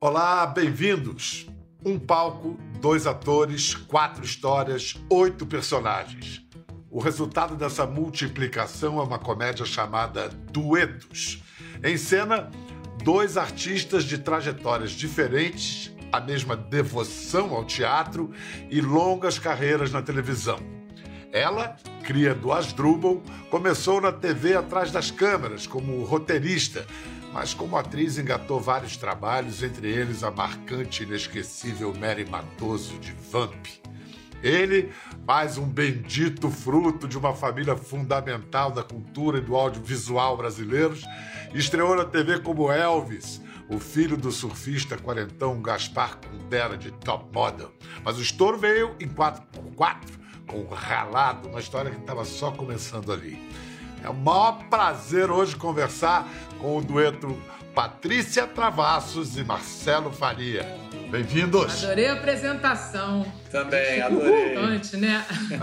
Olá, bem-vindos! Um palco, 2 atores, 4 histórias, 8 personagens. O resultado dessa multiplicação é uma comédia chamada Duetos. Em cena, 2 artistas de trajetórias diferentes, a mesma devoção ao teatro e longas carreiras na televisão. Ela, cria do Asdrubal, começou na TV atrás das câmeras como roteirista, mas como atriz engatou vários trabalhos, entre eles a marcante e inesquecível Mary Matoso de Vamp. Ele, mais um bendito fruto de uma família fundamental da cultura e do audiovisual brasileiros, estreou na TV como Elvis, o filho do surfista quarentão Gaspar Kundera de Top Model. Mas o estouro veio em 4x4, com o Ralado, uma história que estava só começando ali. É o maior prazer hoje conversar com o dueto Patrícia Travassos e Marcelo Faria. Bem-vindos! Adorei a apresentação. Também, adorei. Importante, né?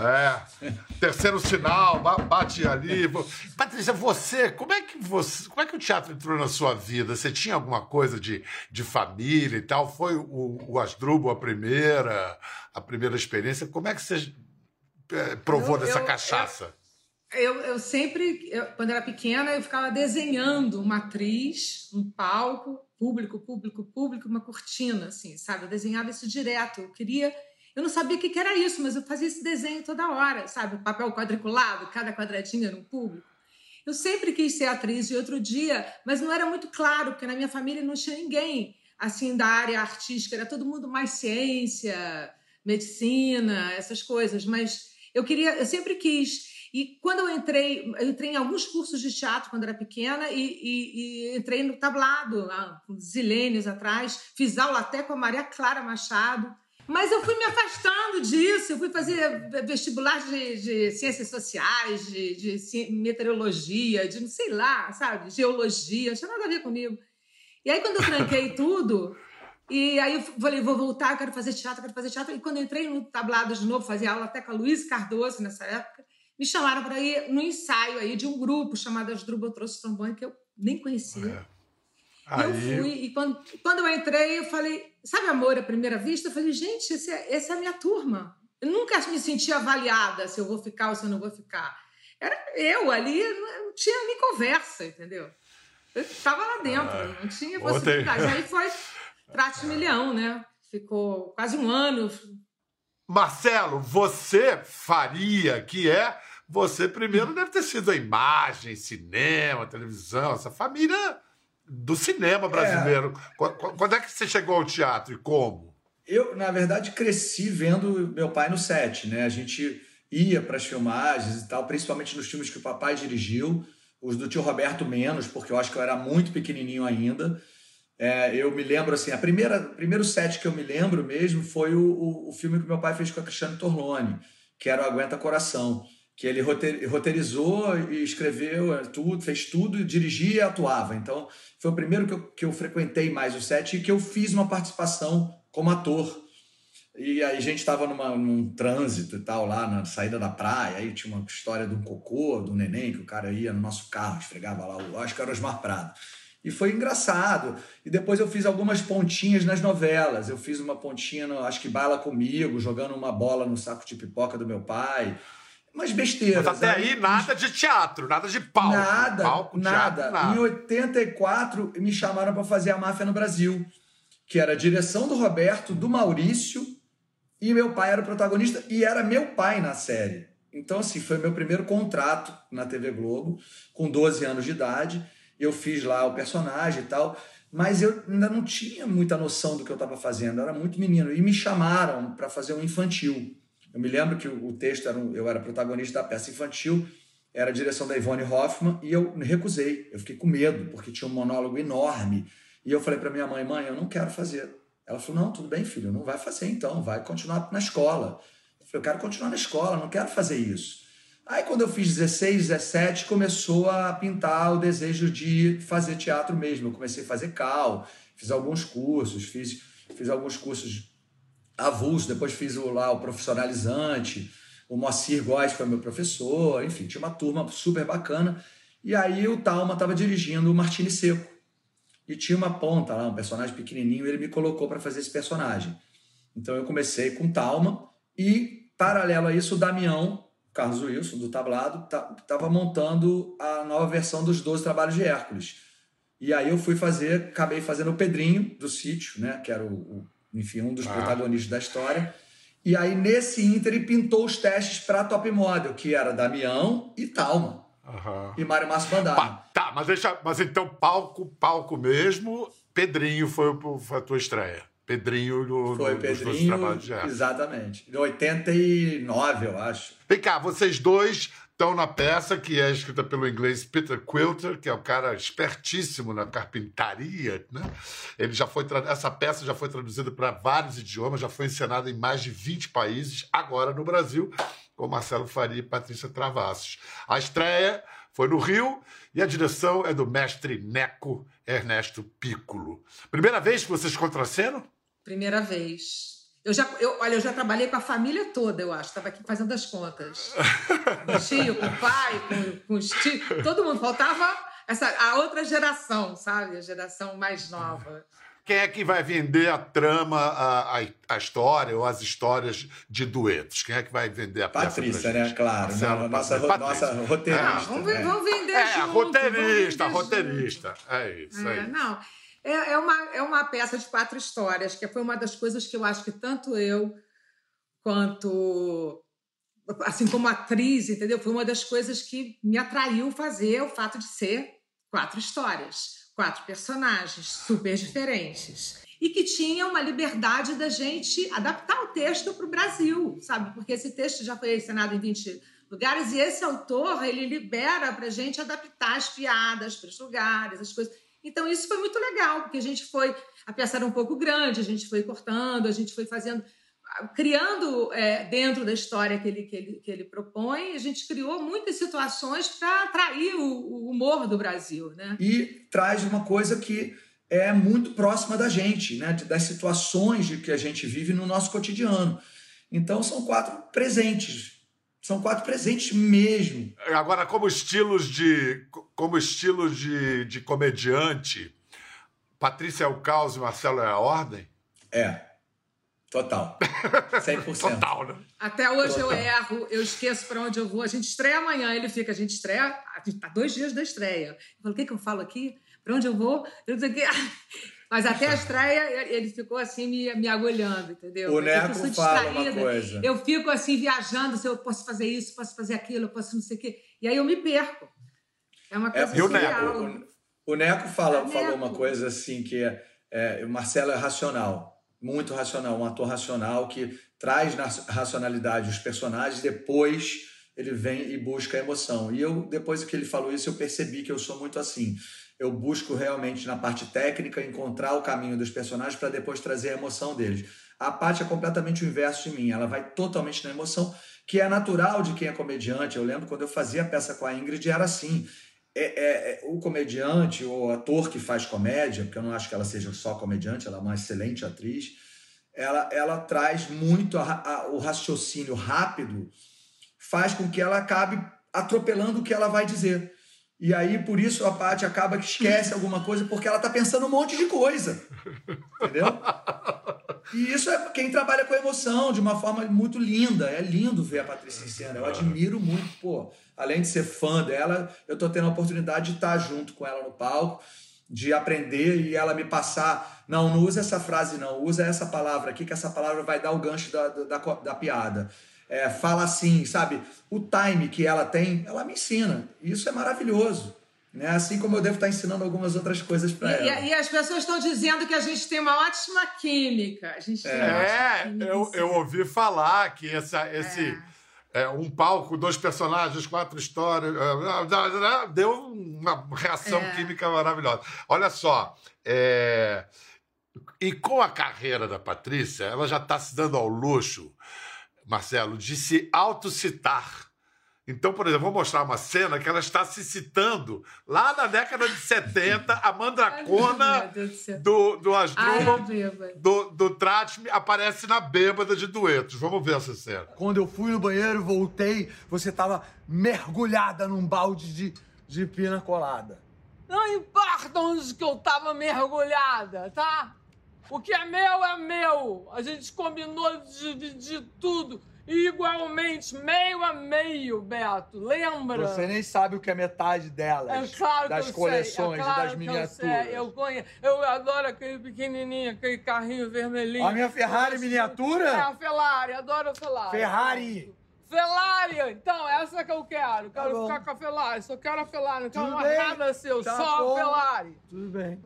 Terceiro sinal, bate ali. Patrícia, como é que o teatro entrou na sua vida? Você tinha alguma coisa de família e tal? Foi o Asdrubal a primeira experiência? Como é que você provou dessa cachaça? Eu sempre, quando era pequena, eu ficava desenhando uma atriz, um palco, público, uma cortina, assim, sabe? Eu desenhava isso direto. Eu não sabia o que era isso, mas eu fazia esse desenho toda hora, sabe? Papel quadriculado, cada quadradinho era um público. Eu sempre quis ser atriz e outro dia, mas não era muito claro, porque na minha família não tinha ninguém, assim, da área artística. Era todo mundo mais ciência, medicina, essas coisas. Mas eu sempre quis. E quando eu entrei em alguns cursos de teatro quando era pequena e entrei no tablado, há zilênios atrás, fiz aula até com a Maria Clara Machado, mas eu fui me afastando disso, eu fui fazer vestibular de ciências sociais, de meteorologia, de não sei lá, sabe, geologia, não tinha nada a ver comigo. E aí quando eu tranquei tudo, e aí eu falei, vou voltar, eu quero fazer teatro, e quando eu entrei no tablado de novo, fazia aula até com a Luísa Cardoso nessa época, me chamaram para ir no ensaio aí de um grupo chamado Asdrubal Trouxe Trombone, que eu nem conhecia. E eu fui, e quando eu entrei, eu falei, sabe Amor à Primeira Vista? Eu falei, gente, essa é a minha turma. Eu nunca me senti avaliada se eu vou ficar ou se eu não vou ficar. Era eu ali, não tinha nem conversa, entendeu? Eu estava lá dentro, não tinha possibilidade. Aí foi Trate-me-leão, né? Ficou quase um ano. Marcelo, você primeiro deve ter sido a imagem, cinema, televisão, essa família do cinema brasileiro. Quando é que você chegou ao teatro e como? Eu, na verdade, cresci vendo meu pai no set, né? A gente ia para as filmagens e tal, principalmente nos filmes que o papai dirigiu, os do tio Roberto menos, porque eu acho que eu era muito pequenininho ainda. Eu me lembro, assim, o primeiro set que eu me lembro mesmo foi o filme que meu pai fez com a Cristiane Torlone, que era o Aguenta Coração, que ele roteirizou e escreveu tudo, fez tudo, dirigia e atuava. Então, foi o primeiro que eu frequentei mais o set e que eu fiz uma participação como ator. E aí a gente estava num trânsito e tal, lá na saída da praia, aí tinha uma história de um cocô, do neném, que o cara ia no nosso carro, esfregava lá, acho que era o Osmar Prado. E foi engraçado. E depois eu fiz algumas pontinhas nas novelas. Eu fiz uma pontinha, acho que Baila Comigo, jogando uma bola no saco de pipoca do meu pai. Umas besteiras. Mas até aí nada de teatro, nada de palco. Nada. Teatro. Em 84 me chamaram para fazer A Máfia no Brasil, que era a direção do Roberto, do Maurício, e meu pai era o protagonista, e era meu pai na série. Então, assim, foi meu primeiro contrato na TV Globo, com 12 anos de idade. Eu fiz lá o personagem e tal, mas eu ainda não tinha muita noção do que eu estava fazendo, eu era muito menino. E me chamaram para fazer um infantil. Eu me lembro que o texto, eu era protagonista da peça infantil, era a direção da Ivone Hoffmann, e eu me recusei. Eu fiquei com medo, porque tinha um monólogo enorme. E eu falei para minha mãe, eu não quero fazer. Ela falou, não, tudo bem, filho, não vai fazer então, vai continuar na escola. Eu falei, eu quero continuar na escola, não quero fazer isso. Aí, quando eu fiz 16, 17, começou a pintar o desejo de fazer teatro mesmo. Eu comecei a fazer cal, fiz alguns cursos, fiz alguns cursos avulsos, depois fiz lá o profissionalizante, o Moacir Góes foi meu professor, enfim, tinha uma turma super bacana. E aí o Talma estava dirigindo o Martini Seco. e tinha uma ponta lá, um personagem pequenininho, e ele me colocou para fazer esse personagem. Então eu comecei com Thalma e, paralelo a isso, o Damião, Carlos Wilson, do Tablado, estava montando a nova versão dos 12 Trabalhos de Hércules. E aí eu acabei fazendo o Pedrinho, do Sítio, né, que era enfim, um dos protagonistas da história. E aí, nesse ínter, ele pintou os testes para Top Model, que era Damião e Thalma. E Mário Márcio Bandara. Tá, mas então palco mesmo, Pedrinho foi a tua estreia. Pedrinho dos 12 Trabalhos de Hércules. Exatamente. Em 89, eu acho. Vem cá, vocês dois estão na peça que é escrita pelo inglês Peter Quilter, que é um cara espertíssimo na carpintaria, né? Essa peça já foi traduzida para vários idiomas, já foi encenada em mais de 20 países, agora no Brasil, com Marcelo Faria e Patrícia Travassos. A estreia foi no Rio e a direção é do mestre Neco Ernesto Piccolo. Primeira vez que vocês contracenam? Primeira vez. Eu já trabalhei com a família toda, eu acho. Estava aqui fazendo as contas. Com o tio, com o pai, com os tios. Todo mundo. Faltava a outra geração, sabe? A geração mais nova. Quem é que vai vender a trama, a história ou as histórias de duetos? Quem é que vai vender a peça? Patrícia, né? Claro. Nossa roteirista. Vamos vender junto. Roteirista. É isso. Não. É uma peça de 4 histórias, que foi uma das coisas que eu acho que tanto eu quanto, assim como atriz, entendeu? Foi uma das coisas que me atraiu fazer o fato de ser 4 histórias, 4 personagens super diferentes. E que tinha uma liberdade da gente adaptar o texto para o Brasil, sabe? Porque esse texto já foi encenado em 20 lugares e esse autor, ele libera para a gente adaptar as piadas para os lugares, as coisas. Então, isso foi muito legal, porque a peça era um pouco grande, a gente foi cortando, a gente foi criando dentro da história que ele propõe, a gente criou muitas situações para atrair o humor do Brasil, né? E traz uma coisa que é muito próxima da gente, né? Das situações de que a gente vive no nosso cotidiano. Então, são 4 presentes. São 4 presentes mesmo. Agora, como estilos de comediante, Patrícia é o caos e Marcelo é a ordem? Total. 100%. Total, né? Até hoje eu erro, eu esqueço para onde eu vou. A gente estreia amanhã, a gente estreia, a gente tá 2 dias da estreia. Eu falo, o que eu falo aqui? Para onde eu vou? Eu não sei o quê. Mas até a estreia, ele ficou assim me agulhando, entendeu? O Neco fala uma coisa. Eu fico assim viajando, se eu posso fazer isso, posso fazer aquilo, eu posso não sei o quê. E aí eu me perco. É uma coisa surreal. O Neco falou uma coisa assim, que o Marcelo é racional, muito racional, um ator racional que traz na racionalidade os personagens, depois ele vem e busca a emoção. E depois que ele falou isso, eu percebi que eu sou muito assim. Eu busco realmente, na parte técnica, encontrar o caminho dos personagens para depois trazer a emoção deles. A Paty é completamente o inverso de mim. Ela vai totalmente na emoção, que é natural de quem é comediante. Eu lembro quando eu fazia a peça com a Ingrid, era assim. O comediante, ou ator que faz comédia, porque eu não acho que ela seja só comediante, ela é uma excelente atriz, ela traz muito o raciocínio rápido, faz com que ela acabe atropelando o que ela vai dizer. E aí, por isso, a Paty acaba que esquece alguma coisa, porque ela tá pensando um monte de coisa. Entendeu? E isso é quem trabalha com emoção, de uma forma muito linda. É lindo ver a Patrícia em cena. Eu admiro muito, pô. Além de ser fã dela, eu tô tendo a oportunidade de estar junto com ela no palco, de aprender e ela me passar. Não usa essa frase, não. Usa essa palavra aqui, que essa palavra vai dar o gancho da piada. Fala assim, sabe? O time que ela tem, ela me ensina. Isso é maravilhoso. Né? Assim como eu devo estar ensinando algumas outras coisas para ela. E as pessoas estão dizendo que a gente tem uma ótima química. A gente tem uma ótima química. Eu ouvi falar que um palco, 2 personagens, 4 histórias, deu uma reação química maravilhosa. Olha só, e com a carreira da Patrícia, ela já está se dando ao luxo, Marcelo, de se autocitar. Então, por exemplo, vou mostrar uma cena que ela está se citando lá na década de 70, a mandracona do Asdrubal, do Trate, aparece na Bêbada de Duetos. Vamos ver essa cena. Quando eu fui no banheiro, voltei, você estava mergulhada num balde de pina colada. Não importa onde que eu tava mergulhada, tá? O que é meu. A gente combinou de dividir tudo igualmente, meio a meio, Beto. Lembra? Você nem sabe o que é metade delas. É claro das que eu coleções sei. É claro e das miniaturas. Eu conheço. Eu adoro aquele pequenininho, aquele carrinho vermelhinho. A minha Ferrari miniatura? É, a Ferrari. Adoro a Ferrari. Ferrari! Então, essa que eu quero. Quero ficar com a Ferrari. Só quero a Ferrari. Não quero mais nada seu. Tá só bom. a Ferrari. Tudo bem.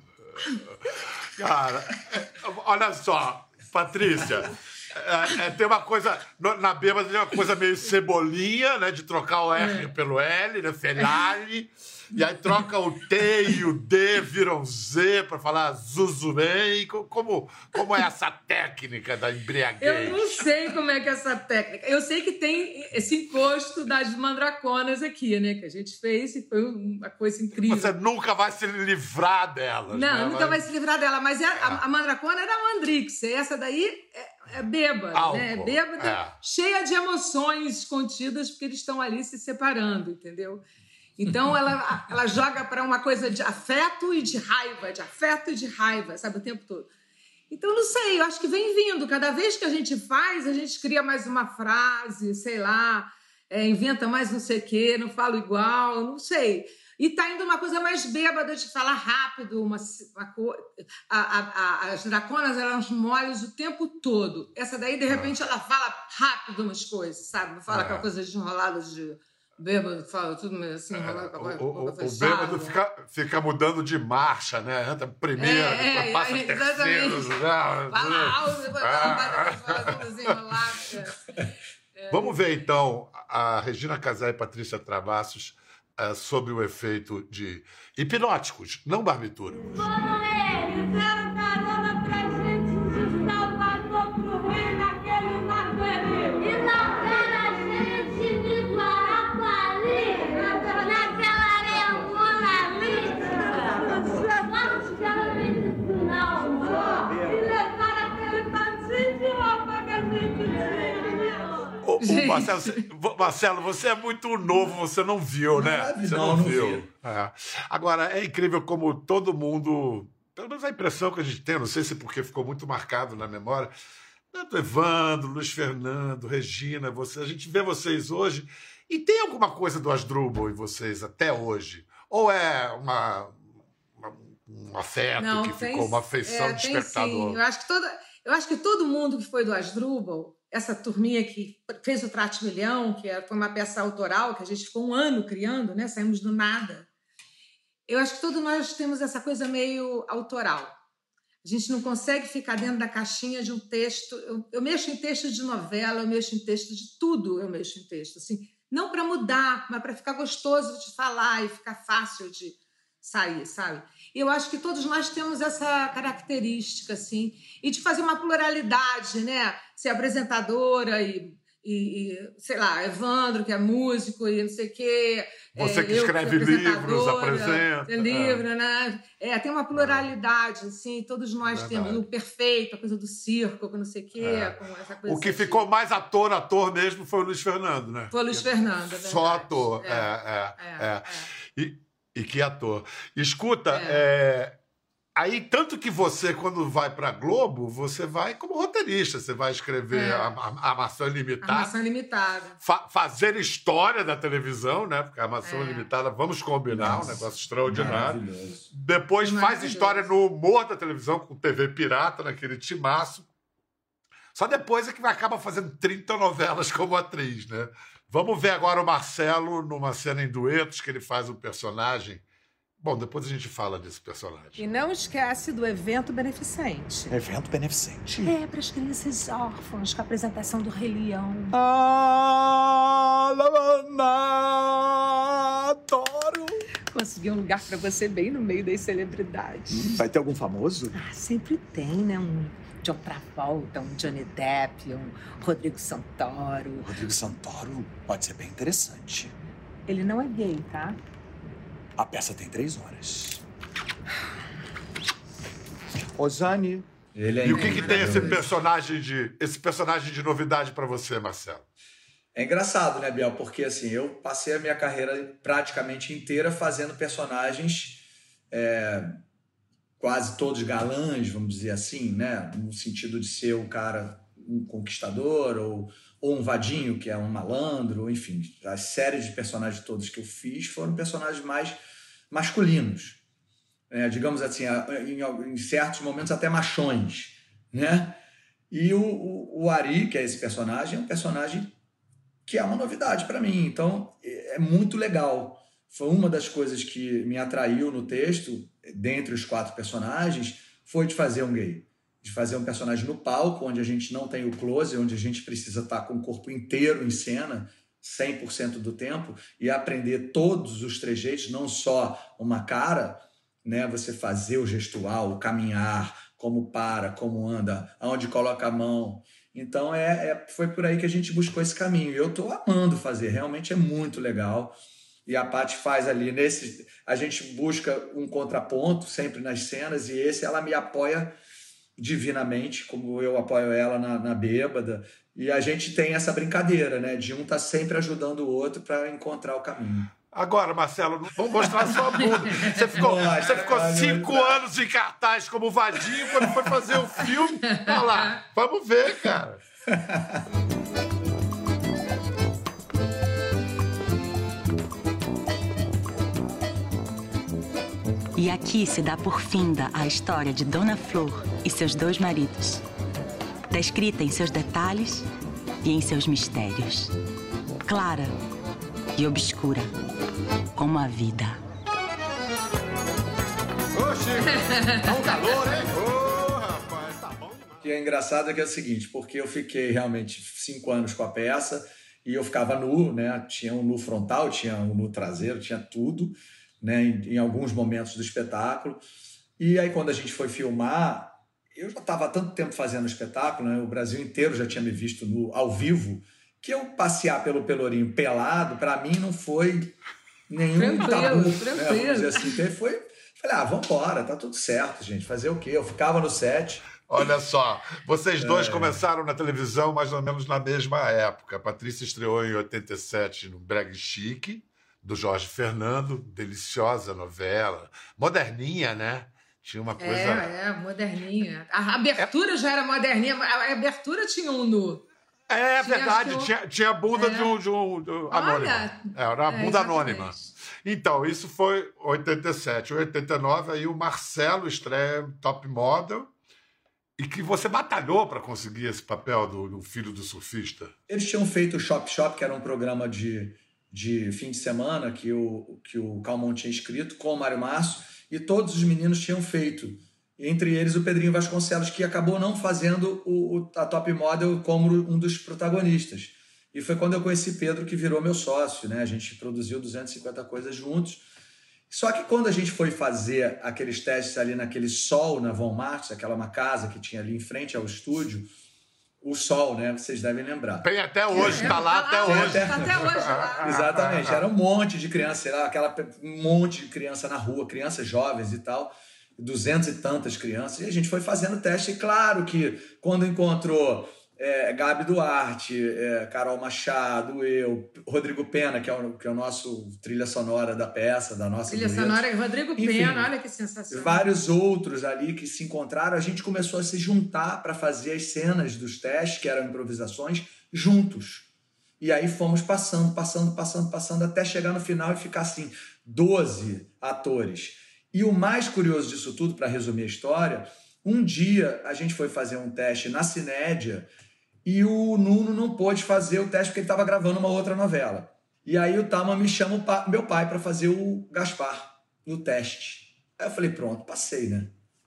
Cara, olha só, Patrícia, tem uma coisa, na bêbada tem uma coisa meio cebolinha, né, de trocar o R pelo L, né, Ferrari, e aí troca o T e o D, viram Z pra falar Zuzurei. Como é essa técnica da embriaguez? Eu não sei como é que é essa técnica. Eu sei que tem esse encosto das mandraconas aqui, né? Que a gente fez e foi uma coisa incrível. Você nunca vai se livrar delas. Não, né? nunca vai se livrar dela. Mas a mandracona era a mandrix. Essa daí é bêbada, álcool, né? É bêbada, cheia de emoções contidas, porque eles estão ali se separando, entendeu? Então, ela joga para uma coisa de afeto e de raiva, sabe, o tempo todo. Então, não sei, eu acho que vem vindo. Cada vez que a gente faz, a gente cria mais uma frase, sei lá, inventa mais não sei o quê, não falo igual, não sei. E tá indo uma coisa mais bêbada de falar rápido, as draconas, elas moles o tempo todo. Essa daí, de repente, ela fala rápido umas coisas, sabe? Não fala aquela coisa de enrolada de... Bêbado, fala tudo meio assim, enrolado com a boca fechada. O bêbado fica mudando de marcha, né? Entra primeiro, passa terceiro. Fala alto, depois fala tudo assim, enrolado. Vamos ver, então, a Regina Casé e Patrícia Travassos sobre o efeito de hipnóticos, não barbitúricos. Foram eles, deram carona pra gente de Salvador pro Rio naquele navio. E não era a gente de Guarapari, naquela areia moralista. Nossa, que ela me disse não, e levaram aquele tantinho de roupa que a gente tinha. Marcelo, você é muito novo, você não viu, né? Você não viu. Agora, é incrível como todo mundo, pelo menos a impressão que a gente tem, não sei se porque ficou muito marcado na memória, tanto Evandro, Luiz Fernando, Regina, a gente vê vocês hoje, e tem alguma coisa do Asdrubal em vocês até hoje? Ou é um afeto não, que ficou uma afeição de espectador? Sim. Eu acho que todo mundo que foi do Asdrubal, essa turminha que fez o Tratimilhão, que foi uma peça autoral que a gente ficou um ano criando, né? Saímos do nada. Eu acho que todos nós temos essa coisa meio autoral. A gente não consegue ficar dentro da caixinha de um texto. Eu mexo em texto de novela, eu mexo em texto de tudo, eu mexo em texto. Assim, não para mudar, mas para ficar gostoso de falar e ficar fácil de sair, sabe? E eu acho que todos nós temos essa característica, assim, e de fazer uma pluralidade, né? Ser apresentadora e sei lá, Evandro, que é músico e não sei o quê. Você que escreve livros, apresenta. Livro, né? Tem uma pluralidade, assim, todos nós temos o perfeito, a coisa do circo, com não sei o quê, com essa coisa. O que ficou mais ator mesmo foi o Luiz Fernando, né? Foi o Luiz Fernando, é verdade. Só ator, E que ator. Escuta, aí tanto que você, quando vai para Globo, você vai como roteirista, você vai escrever a Maçã Ilimitada. A Maçã Ilimitada. Fazer história da televisão, né? Porque a Maçã Ilimitada, vamos combinar, um negócio extraordinário. Depois faz história no humor da televisão, com TV Pirata, naquele timaço. Só depois é que acaba fazendo 30 novelas como atriz, né? Vamos ver agora o Marcelo numa cena em duetos que ele faz um personagem. Bom, depois a gente fala desse personagem. E não esquece do evento beneficente. Evento beneficente? Para as crianças órfãs, com a apresentação do Rei Leão. Adoro! Consegui um lugar para você bem no meio das celebridades. Vai ter algum famoso? Sempre tem, né? Um John Travolta, um Johnny Depp, um Rodrigo Santoro. Rodrigo Santoro pode ser bem interessante. Ele não é gay, tá? A peça tem 3 horas. Ozani. E o que tem esse personagem de novidade pra você, Marcelo? É engraçado, né, Biel? Porque assim, eu passei a minha carreira praticamente inteira fazendo personagens quase todos galãs, vamos dizer assim, né? No sentido de ser um cara, um conquistador, ou um vadinho, que é um malandro, enfim. As séries de personagens todos que eu fiz foram personagens mais masculinos. Digamos assim, em certos momentos até machões, né? E o Ari, que é esse personagem, é um personagem que é uma novidade para mim. Então, é muito legal. Foi uma das coisas que me atraiu no texto, dentre os 4 personagens, foi de fazer um gay. De fazer um personagem no palco, onde a gente não tem o close, onde a gente precisa estar com o corpo inteiro em cena, 100% do tempo, e aprender todos os trejeitos, não só uma cara, né? Você fazer o gestual, o caminhar, como para, como anda, aonde coloca a mão. Então, foi por aí que a gente buscou esse caminho. E eu estou amando fazer, realmente é muito legal. E a Paty faz ali, a gente busca um contraponto sempre nas cenas, e ela me apoia divinamente, como eu apoio ela na Bêbada. E a gente tem essa brincadeira, né? De um tá sempre ajudando o outro para encontrar o caminho. Agora, Marcelo, vamos mostrar sua bunda. Você ficou 5 anos em cartaz como vadinho, quando foi fazer o filme. Olha lá, vamos ver, cara. E aqui se dá por finda a história de Dona Flor e seus 2 maridos, descrita em seus detalhes e em seus mistérios, clara e obscura, como a vida. Oxi, tá um calor, hein? Ô, rapaz, tá bom demais. O que é engraçado é que é o seguinte, porque eu fiquei realmente 5 anos com a peça e eu ficava nu, né? Tinha um nu frontal, tinha um nu traseiro, tinha tudo, né? Em alguns momentos do espetáculo. E aí, quando a gente foi filmar, eu já estava há tanto tempo fazendo o espetáculo, né? O Brasil inteiro já tinha me visto ao vivo, que eu passear pelo Pelourinho pelado, para mim não foi nenhum tabu, né? Vamos dizer assim. Falei, vamos embora, tá tudo certo, gente. Fazer o quê? Eu ficava no set. Olha só, vocês dois começaram na televisão mais ou menos na mesma época. A Patrícia estreou em 87 no Brega Chique, do Jorge Fernando, deliciosa novela, moderninha, né? Tinha uma coisa... moderninha. A abertura já era moderninha, a abertura tinha um nu. É verdade, tinha a bunda de um anônimo. Era a bunda anônima. Então, isso foi 87. 89, aí o Marcelo estreia Top Model, e que você batalhou para conseguir esse papel do filho do surfista. Eles tinham feito o Shop Shop, que era um programa de fim de semana que o Calmon tinha escrito com o Mário Márcio, e todos os meninos tinham feito. Entre eles o Pedrinho Vasconcelos, que acabou não fazendo a Top Model como um dos protagonistas. E foi quando eu conheci Pedro que virou meu sócio, né? A gente produziu 250 coisas juntos. Só que quando a gente foi fazer aqueles testes ali naquele Sol, na Von Martins, aquela uma casa que tinha ali em frente ao estúdio, o Sol, né? Vocês devem lembrar. Tem até hoje, tá lá até hoje. Tá até hoje lá. Exatamente, era um monte de criança, sei lá, um monte de criança na rua, crianças jovens e tal, 200 e tantas crianças, e a gente foi fazendo teste, e claro que quando encontrou Gabi Duarte, Carol Machado, eu, Rodrigo Pena, que é o nosso trilha sonora da peça, da nossa trilha sonora é Rodrigo Pena, olha que sensacional. Vários outros ali que se encontraram, a gente começou a se juntar para fazer as cenas dos testes, que eram improvisações, juntos. E aí fomos passando, até chegar no final e ficar assim, 12 atores. E o mais curioso disso tudo, para resumir a história, um dia a gente foi fazer um teste na Cinédia e o Nuno não pôde fazer o teste porque ele estava gravando uma outra novela. E aí o Tama me chama meu pai para fazer o Gaspar no teste. Aí eu falei, pronto, passei, né?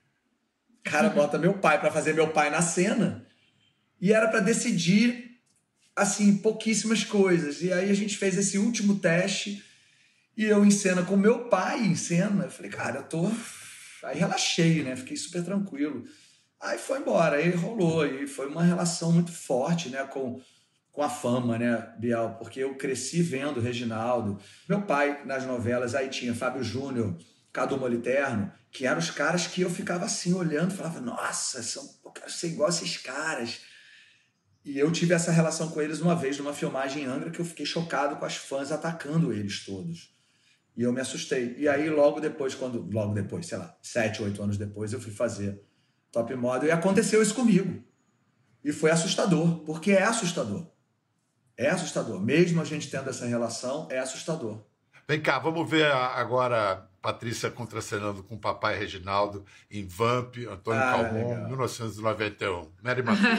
O cara bota meu pai para fazer meu pai na cena e era para decidir, assim, pouquíssimas coisas. E aí a gente fez esse último teste e eu em cena com meu pai em cena. Eu falei, cara, Aí relaxei, né? Fiquei super tranquilo. Aí foi embora, aí rolou. E foi uma relação muito forte, né? Com a fama, né, Bial? Porque eu cresci vendo o Reginaldo. Meu pai, nas novelas, aí tinha Fábio Júnior, Cadu Moliterno, que eram os caras que eu ficava assim, olhando, falava, nossa, eu quero ser igual a esses caras. E eu tive essa relação com eles uma vez, numa filmagem em Angra, que eu fiquei chocado com as fãs atacando eles todos. E eu me assustei. E aí, logo depois, sei lá, 7, 8 anos depois, eu fui fazer Top Model e aconteceu isso comigo. E foi assustador, porque é assustador. É assustador. Mesmo a gente tendo essa relação, é assustador. Vem cá, vamos ver agora Patrícia contracenando com o papai Reginaldo em Vamp, Antônio Calmon, legal. 1991. Mary Matheus.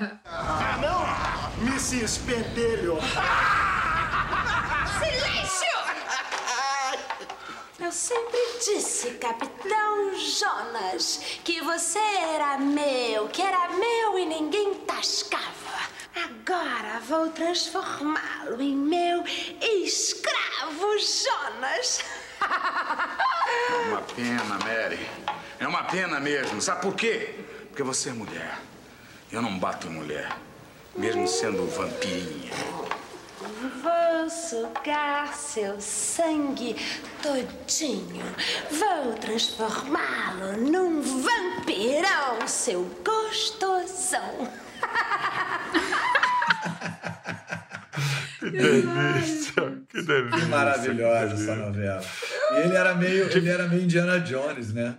Não! Mrs. Pentelho! Silêncio! Eu sempre disse, Capitão Jonas, que você era meu, que era meu e ninguém tascava. Agora vou transformá-lo em meu escravo Jonas. É uma pena, Mary. É uma pena mesmo. Sabe por quê? Porque você é mulher. Eu não bato em mulher, mesmo sendo vampirinha. Vou sugar seu sangue todinho. Vou transformá-lo num vampirão, seu gostosão. Que delícia, que delícia. Que maravilhosa essa novela. E ele era meio Indiana Jones, né?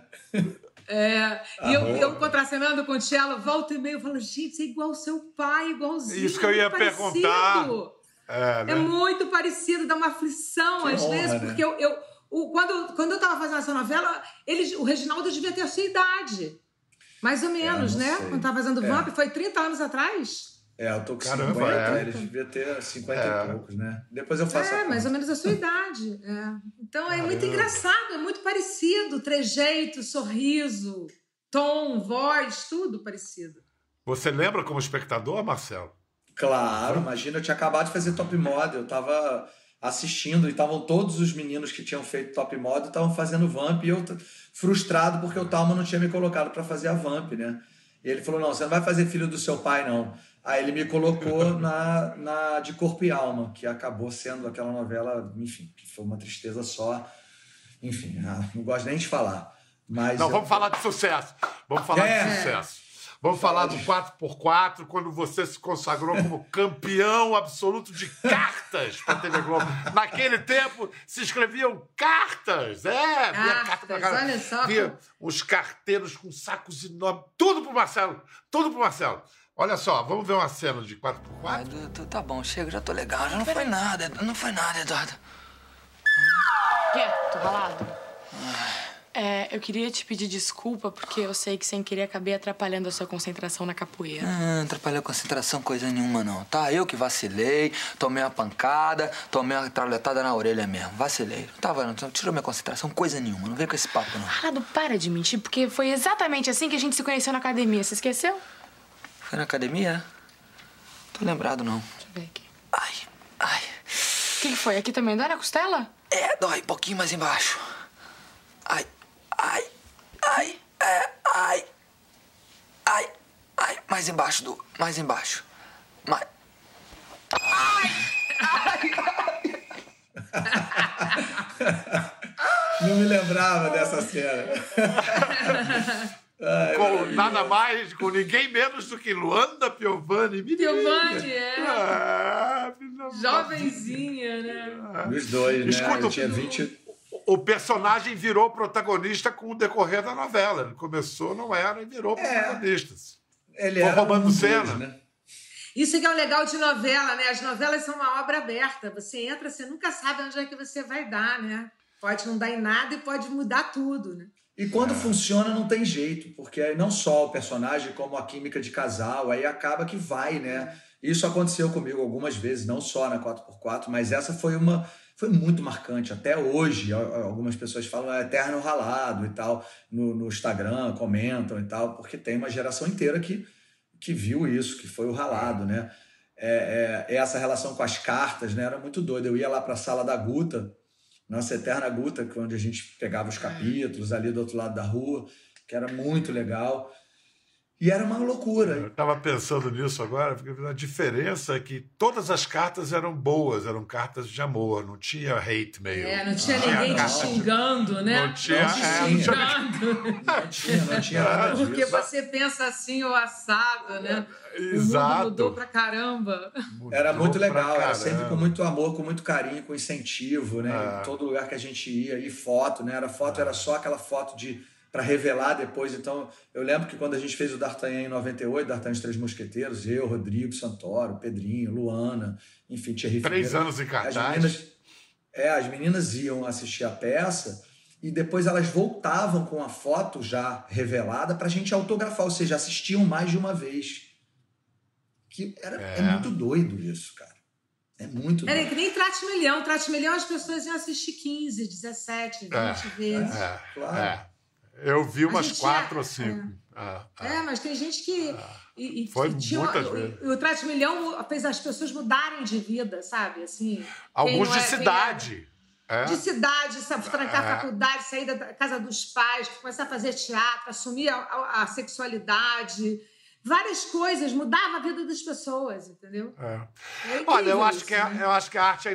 E eu contracenando com o Tchelo, volta e meia, eu falo, gente, você é igual ao seu pai, igualzinho. Isso que eu ia perguntar. É muito parecido, dá uma aflição às vezes, porque quando eu tava fazendo essa novela, o Reginaldo devia ter a sua idade. Mais ou menos, né? Sei. Quando tava fazendo Vamp, foi 30 anos atrás? Eu tô com 50, ele devia ter 50 e poucos, né? Depois eu faço mais ou menos a sua idade. Então é muito engraçado, é muito parecido. Trejeito, sorriso, tom, voz, tudo parecido. Você lembra como espectador, Marcelo? Claro, imagina, eu tinha acabado de fazer Top Model, eu tava assistindo e estavam todos os meninos que tinham feito Top Model estavam fazendo Vamp e eu frustrado porque o Talma não tinha me colocado para fazer a Vamp, né? E ele falou, não, você não vai fazer Filho do Seu Pai, não. Aí ele me colocou na De Corpo e Alma, que acabou sendo aquela novela, enfim, que foi uma tristeza só. Enfim, não gosto nem de falar. Mas vamos falar de sucesso. Vamos falar de sucesso. Vamos falar do 4x4, quando você se consagrou como campeão absoluto de cartas para a TV Globo. Naquele tempo se escreviam cartas. Cartas, olha só. Via uns carteiros com sacos enormes. Tudo pro Marcelo. Olha só, vamos ver uma cena de 4x4? Tá bom, chega, já tô legal. Já não foi nada, Eduardo. Quieto, ralado. Eu queria te pedir desculpa porque eu sei que sem querer acabei atrapalhando a sua concentração na capoeira. Não atrapalhou a concentração coisa nenhuma, não, tá? Eu que vacilei, tomei uma pancada, tomei uma trauletada na orelha mesmo. Vacilei. Não tirou minha concentração coisa nenhuma. Não vem com esse papo, não. Ralado, para de mentir, porque foi exatamente assim que a gente se conheceu na academia. Você esqueceu? Foi na academia? Tô lembrado, não. Deixa eu ver aqui. Ai. O que foi? Aqui também dói na costela? Dói um pouquinho mais embaixo. Ai. Mais embaixo, mais embaixo. Não me lembrava dessa cena. Com ninguém menos do que Luanda Piovani. Piovani, jovenzinha, né? Os dois, né? Escuta, eu tinha 20... O personagem virou protagonista com o decorrer da novela. Ele começou, não era, e virou protagonista. Ele foi era roubando cena. Né? Isso que é o legal de novela, né? As novelas são uma obra aberta. Você entra, você nunca sabe onde é que você vai dar, né? Pode não dar em nada e pode mudar tudo, né? E quando funciona, não tem jeito. Porque não só o personagem, como a química de casal, aí acaba que vai, né? Isso aconteceu comigo algumas vezes, não só na 4x4, mas essa foi muito marcante. Até hoje, algumas pessoas falam eterno ralado e tal, no Instagram, comentam e tal, porque tem uma geração inteira que viu isso, que foi o ralado, né? Essa relação com as cartas, né? Era muito doida. Eu ia lá para a sala da Guta, nossa eterna Guta, onde a gente pegava os capítulos ali do outro lado da rua, que era muito legal. E era uma loucura. Eu estava pensando nisso agora, porque a diferença é que todas as cartas eram boas, eram cartas de amor, não tinha hate mail. Não tinha ninguém te xingando, né? Não tinha xingando. Não tinha nada disso. Porque você pensa assim ou assado, né? Exato. O mundo mudou pra caramba. Era muito legal, era sempre com muito amor, com muito carinho, com incentivo, né? Em todo lugar que a gente ia, e foto, né? Era só aquela foto para revelar depois. Então, eu lembro que quando a gente fez o D'Artagnan em 98, D'Artagnan e os Três Mosqueteiros, eu, Rodrigo Santoro, Pedrinho, Luana, enfim, Thierry Figueira. 3 anos em cartaz. As meninas iam assistir a peça e depois elas voltavam com a foto já revelada pra gente autografar, ou seja, assistiam mais de uma vez. É muito doido isso, cara. É muito doido. Era que nem Trate-Milhão. Trate-Milhão as pessoas iam assistir 15, 17, 20 vezes. Claro. Eu vi umas 4 ou 5. Mas tem gente que... Foi muitas vezes. O Trate-Milhão fez as pessoas mudarem de vida, sabe? Assim, alguns de cidade. De cidade, sabe? Trancar a faculdade, sair da casa dos pais, começar a fazer teatro, assumir a sexualidade... Várias coisas, mudava a vida das pessoas, entendeu? Olha, eu acho que a arte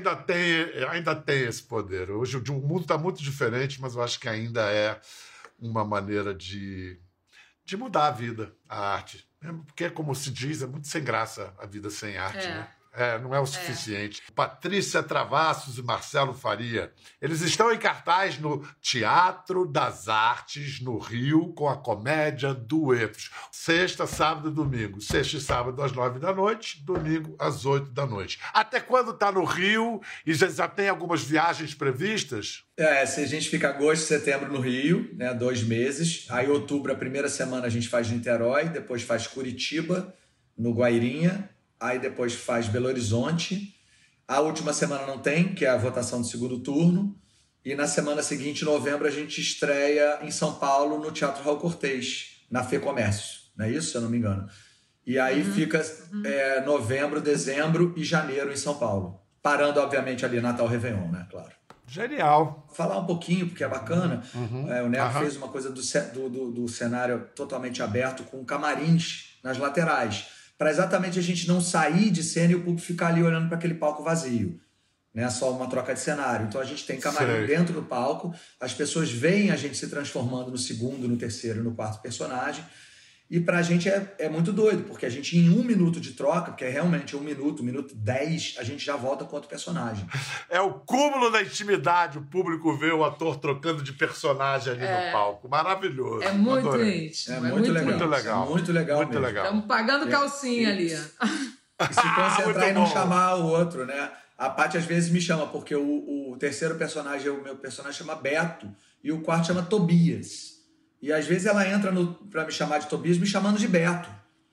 ainda tem esse poder. Hoje o mundo está muito diferente, mas eu acho que ainda é uma maneira de mudar a vida, a arte. Porque, como se diz, é muito sem graça a vida sem arte, né? Não é o suficiente. Patrícia Travassos e Marcelo Faria. Eles estão em cartaz no Teatro das Artes, no Rio, com a comédia Duetos. Sexta, sábado e domingo. Sexta e sábado às 9 da noite, domingo às 8 da noite. Até quando está no Rio e já tem algumas viagens previstas? Se a gente fica agosto e setembro no Rio, né, 2 meses. Aí outubro, a primeira semana a gente faz Niterói, depois faz Curitiba, no Guairinha. Aí depois faz Belo Horizonte. A última semana não tem, que é a votação do segundo turno. E na semana seguinte, em novembro, a gente estreia em São Paulo, no Teatro Raul Cortez, na Fê Comércio. Não é isso, se eu não me engano? E aí fica novembro, dezembro e janeiro em São Paulo. Parando, obviamente, ali Natal, Réveillon, né? Claro. Genial. Falar um pouquinho, porque é bacana. O Neco fez uma coisa do cenário totalmente aberto, com camarins nas laterais, para exatamente a gente não sair de cena e o público ficar ali olhando para aquele palco vazio. Né? Só uma troca de cenário. Então a gente tem camarim dentro do palco, as pessoas veem a gente se transformando no segundo, no terceiro e no quarto personagem. E pra gente é muito doido, porque a gente em 1 minuto de troca, porque é realmente 1 minuto, 1 minuto 10, a gente já volta com outro personagem. É o cúmulo da intimidade, o público vê o ator trocando de personagem ali no palco. Maravilhoso. É muito íntimo. É muito legal. Muito legal. Muito legal muito mesmo. legal. Estamos pagando calcinha ali. E se concentrar e não chamar o outro, né? A Paty às vezes me chama, porque o terceiro personagem, o meu personagem chama Beto, e o quarto chama Tobias. E às vezes ela entra pra me chamar de Tobias, me chamando de Beto.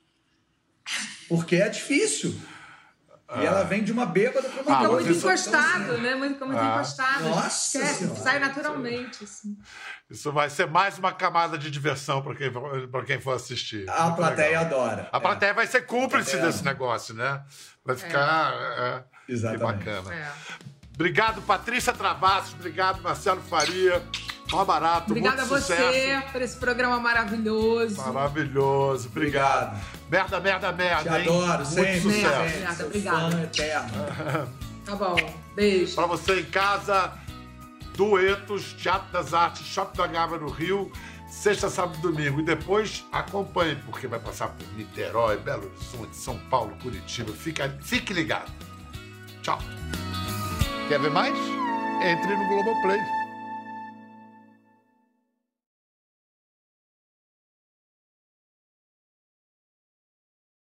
Porque é difícil. E ela vem de uma bêbada pra uma Fica muito encostado, né? Muito encostado. Nossa Senhora. Sai naturalmente. Assim. Isso vai ser mais uma camada de diversão pra quem for assistir. A plateia adora. A plateia vai ser cúmplice desse negócio, né? Vai ficar exatamente. Que bacana. Obrigado, Patrícia Travassos. Obrigado, Marcelo Faria. Mó barato, obrigada muito sucesso. Obrigada a você por esse programa maravilhoso. Maravilhoso, obrigado. Merda, merda, merda, te adoro, muito sempre. Sucesso. Merda, obrigada. Fã eterno. Tá bom, beijo. Pra você em casa, Duetos, Teatro das Artes, Shopping da Gávea no Rio, sexta, sábado e domingo. E depois acompanhe, porque vai passar por Niterói, Belo Horizonte, São Paulo, Curitiba. Fique ligado. Tchau. Quer ver mais? Entre no Globoplay.